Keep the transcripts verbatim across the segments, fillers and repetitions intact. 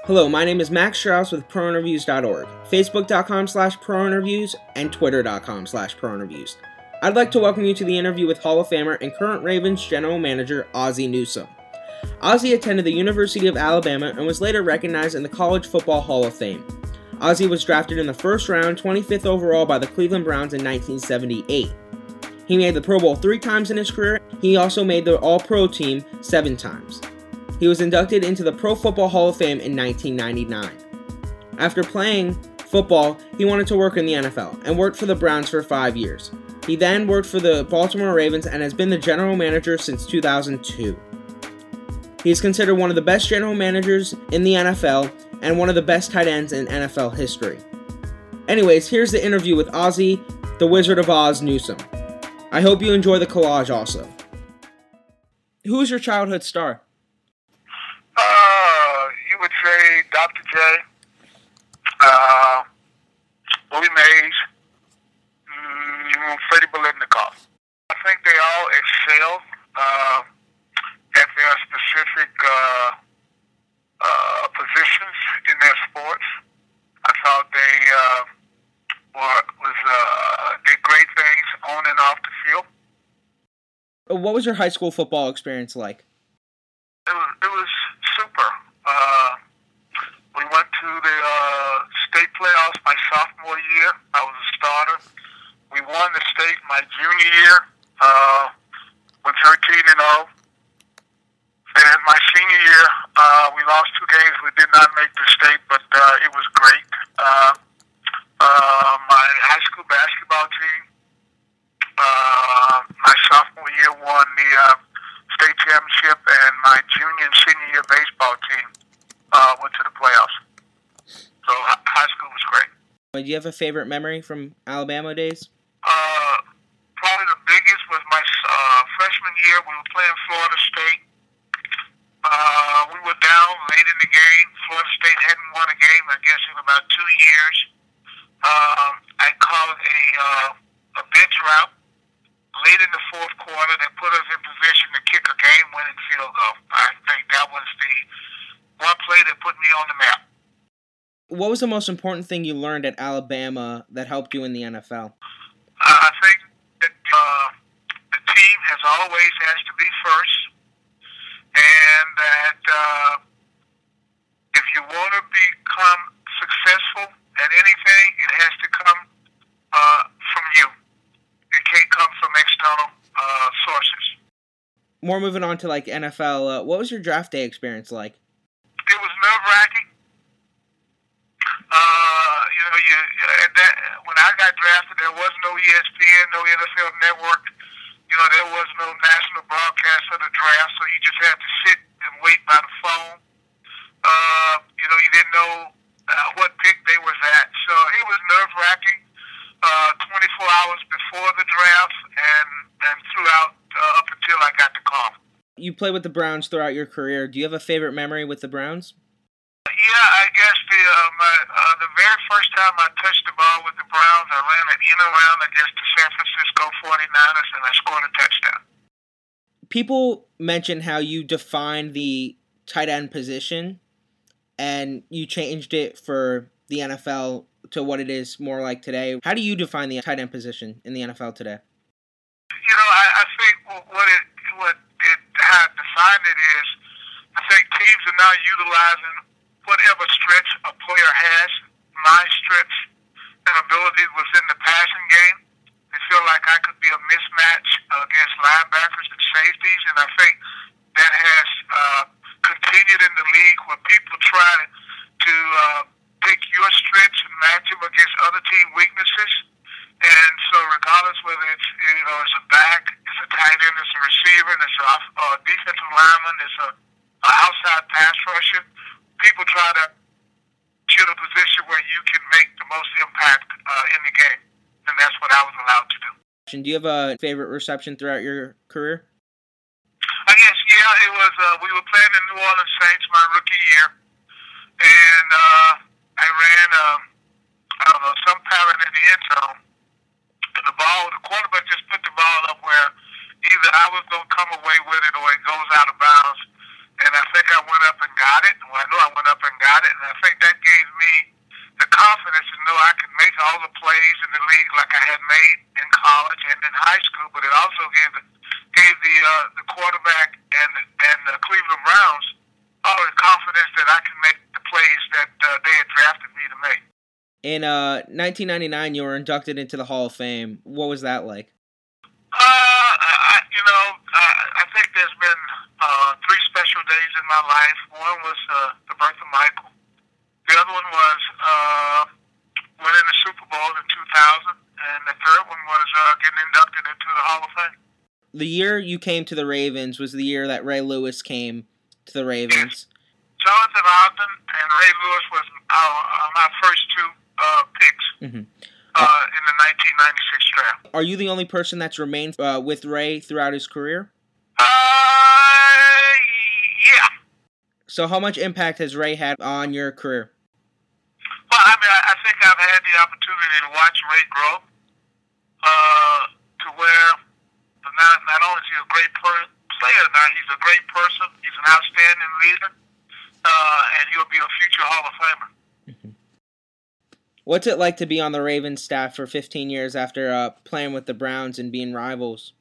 Hello, my name is Max Strauss with pro interviews dot org, facebook.com slash prointerviews, and twitter.com slash prointerviews. I'd like to welcome you to the interview with Hall of Famer and current Ravens general manager Ozzie Newsome. Ozzie attended the University of Alabama and was later recognized in the College Football Hall of Fame. Ozzie was drafted in the first round, twenty-fifth overall by the Cleveland Browns in nineteen seventy-eight. He made the Pro Bowl three times in his career. He also made the All-Pro team seven times. He was inducted into the Pro Football Hall of Fame in nineteen ninety-nine. After playing football, he wanted to work in the N F L and worked for the Browns for five years. He then worked for the Baltimore Ravens and has been the general manager since two thousand two. He is considered one of the best general managers in the N F L and one of the best tight ends in N F L history. Anyways, here's the interview with Ozzie, the Wizard of Oz Newsome. I hope you enjoy the collage also. Who was your childhood star? Uh, you would say Doctor J, uh, Willie Mays, mm, Freddie Biletnikoff. I think they all excel uh, at their specific uh, uh, positions in their sports. I thought they uh, were was uh, did great things on and off the field. What was your high school football experience like? It was, it was super. Uh, we went to the uh, state playoffs my sophomore year. I was a starter. We won the state my junior year uh, with thirteen and oh. And my senior year, uh, we lost two games. We did not make the state, but uh, it was great. Uh, uh, my high school basketball team, uh, my sophomore year, won the uh, state championship, and my junior and senior year baseball team uh, went to the playoffs. So high school was great. Do you have a favorite memory from Alabama days? Uh, probably the biggest was my uh, freshman year. We were playing Florida State. Uh, we were down late in the game. Florida State hadn't won a game, I guess, in about two years. Um, I called a, uh, a bench route late in the fourth quarter that put us in position to kick a game-winning field goal. I think that was the one play that put me on the map. What was the most important thing you learned at Alabama that helped you in the N F L? I think that uh, the team has always has to be first, and that uh, if you want to become successful at anything, it has to come uh, from you. It can't come from external uh, sources. More moving on to like N F L, uh, what was your draft day experience like? It was nerve-wracking. Uh, you know, you at that, when I got drafted, there was no E S P N, no N F L Network. You know, there was no national broadcast of the draft, so you just had to sit and wait by the phone. Uh, you know, you didn't know uh, what pick they was at, so it was nerve-wracking. Uh, twenty-four hours before the draft and and throughout uh, up until I got the call. You played with the Browns throughout your career. Do you have a favorite memory with the Browns? Yeah, I guess the uh, my uh, the very first time I touched the ball with the Browns, I ran an in around against the San Francisco forty-niners, and I scored a touchdown. People mention how you defined the tight end position, and you changed it for the N F L to what it is more like today. How do you define the tight end position in the N F L today? You know, I, I think what it what it had defined it is, I think teams are now utilizing whatever stretch a player has. My stretch and ability was in the passing game. They feel like I could be a mismatch against linebackers and safeties, and I think that has uh, continued in the league where people try to uh, take your stretch and match them against other team weaknesses. And so regardless whether it's, you know, it's a back, it's a tight end, it's a receiver, and it's a uh, defensive lineman, it's a, a outside pass rusher, people try to get a position where you can make the most impact uh, in the game. And that's what I was allowed to do. Do you have a favorite reception throughout your career? I guess, yeah, it was, uh, we were playing the New Orleans Saints my rookie year. And uh, I ran, um, I don't know, some pattern in the end zone. And the ball, the quarterback just put the ball up where either I was going to come away with it or it goes out of bounds. and I think I went up and got it. Well, I know I went up and got it, and I think that gave me the confidence to know I could make all the plays in the league like I had made in college and in high school. But it also gave the gave the uh, the quarterback and the, and the Cleveland Browns all the confidence that I can make the plays that uh, they had drafted me to make. In uh, nineteen ninety-nine, you were inducted into the Hall of Fame. What was that like? Uh, I, you know, I, I think there's been uh, three special days in my life. One was uh, the birth of Michael. The other one was uh, winning the Super Bowl in two thousand, and the third one was uh, getting inducted into the Hall of Fame. The year you came to the Ravens was the year that Ray Lewis came to the Ravens. Yes. Jonathan Ogden and Ray Lewis was our, uh, my first two uh, picks Mm-hmm. uh, in the nineteen ninety-six draft. Are you the only person that's remained uh, with Ray throughout his career? Uh, yeah. So how much impact has Ray had on your career? Well, I mean, I, I think I've had the opportunity to watch Ray grow uh, to where not, not only is he a great per- player, now he's a great person, he's an outstanding leader, uh, and he'll be a future Hall of Famer. Mm-hmm. What's it like to be on the Ravens staff for fifteen years after uh, playing with the Browns and being rivals?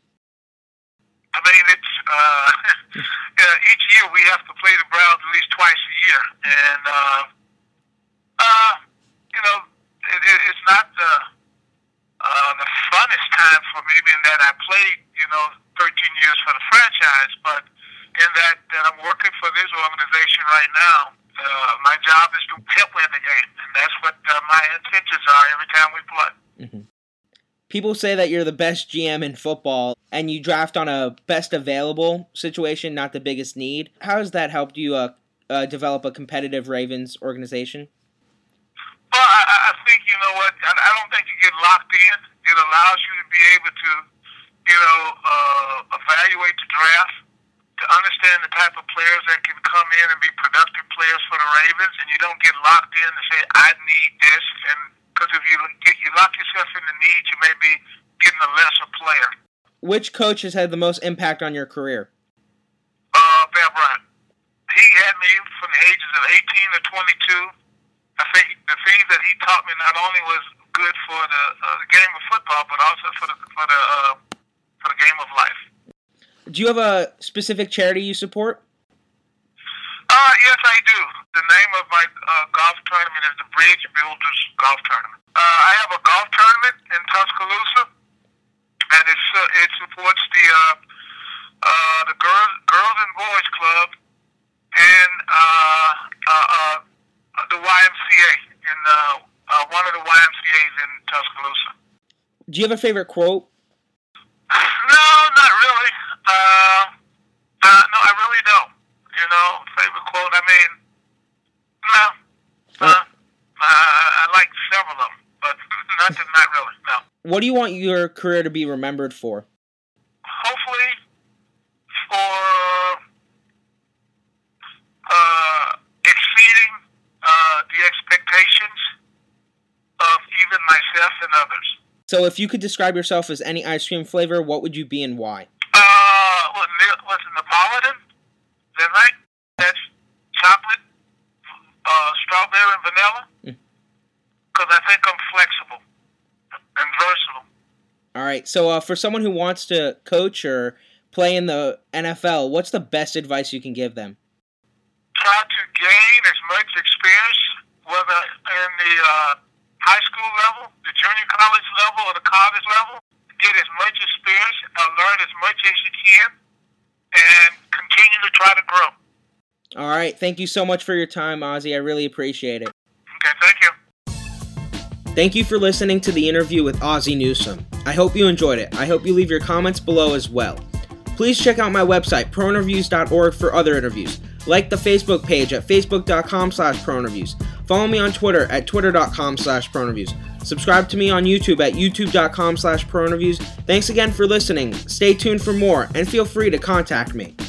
I mean, it's uh, uh, each year we have to play the Browns at least twice a year, and uh, uh, you know, it, it, it's not the uh, the funnest time for me, being that I played, you know, thirteen years for the franchise, but in that that I'm working for this organization right now. Uh, my job is to help win the game, and that's what uh, my intentions are every time we play. Mm-hmm. People say that you're the best G M in football, and you draft on a best available situation, not the biggest need. How has that helped you uh, uh, develop a competitive Ravens organization? Well, I, I think, you know what, I, I don't think you get locked in. It allows you to be able to, you know, uh, evaluate the draft, to understand the type of players that can come in and be productive players for the Ravens, and you don't get locked in and say, I need this, and because if you get you lock yourself in the need, you may be getting a lesser player. Which coach has had the most impact on your career? Uh, Bear Bryant. He had me from the ages of eighteen to twenty-two. I think the things that he taught me not only was good for the, uh, the game of football, but also for the for the uh, for the game of life. Do you have a specific charity you support? Uh, yes, I do. The name of my uh, golf tournament is the Bridge Builders Golf Tournament. Uh, I have a golf tournament in Tuscaloosa, and it's, uh, it supports the uh, uh, the girls girls and boys club and uh, uh, uh, the Y M C A in uh, uh, one of the Y M C As in Tuscaloosa. Do you have a favorite quote? No, not really. Uh, uh, no, I really don't. You know, favorite quote. I mean, no. Uh, uh, I like several of them, but nothing, not really. No. What do you want your career to be remembered for? Hopefully, for uh, exceeding uh, the expectations of even myself and others. So, if you could describe yourself as any ice cream flavor, what would you be and why? Uh, what, what's it, Neapolitan? Is that right? That's chocolate, uh, strawberry, and vanilla? Because mm. I think I'm flexible and versatile. All right. So, uh, for someone who wants to coach or play in the N F L, what's the best advice you can give them? Try to gain as much experience, whether in the uh, high school level, the junior college level, or the college level. Get as much experience, uh, learn as much as you can, and continue to try to grow. All right. Thank you so much for your time, Ozzie. I really appreciate it. Okay, thank you. Thank you for listening to the interview with Ozzie Newsome. I hope you enjoyed it. I hope you leave your comments below as well. Please check out my website, pro interviews dot org, for other interviews. Like the Facebook page at facebook.com slash prointerviews. Follow me on Twitter at twitter.com slash prointerviews. Subscribe to me on YouTube at youtube.com slash prointerviews. Thanks again for listening. Stay tuned for more, and feel free to contact me.